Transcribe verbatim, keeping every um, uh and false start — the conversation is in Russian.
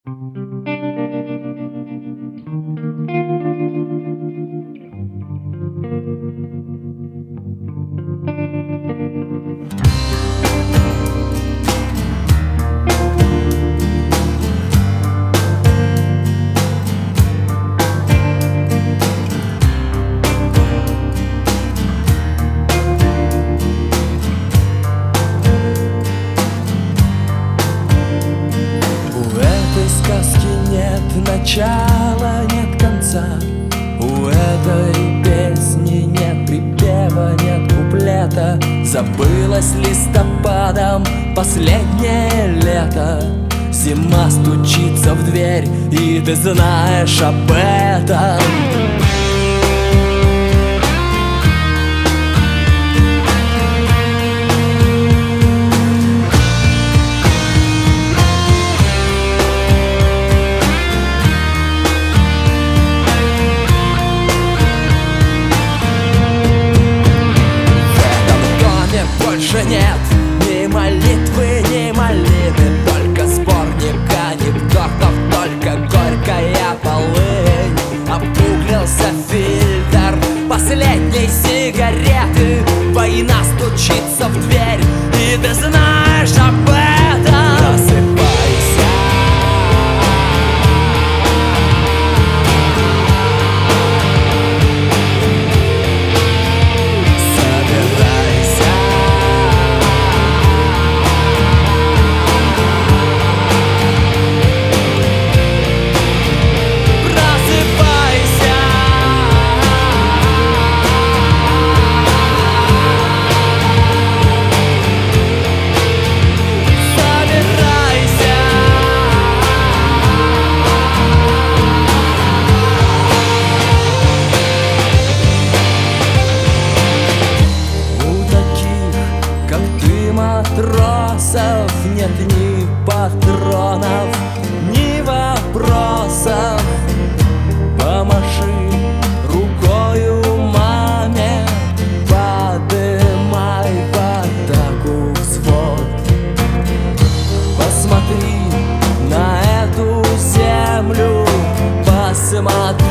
Начала нет конца, у этой песни нет припева, нет куплета. Забылось листопадом последнее лето. Зима стучится в дверь, и ты знаешь об этом. Больше нет ни молитвы, ни малины, только сборник анекдотов, только горькая полынь. Обуглился фильтр последней сигареты. Война стучится в дверь, и ты знаешь об этом. Просыпайся, матросов нет ни патронов, ни вопросов. Помаши рукою маме, подымай в атаку взвод. Посмотри на эту землю, посмотри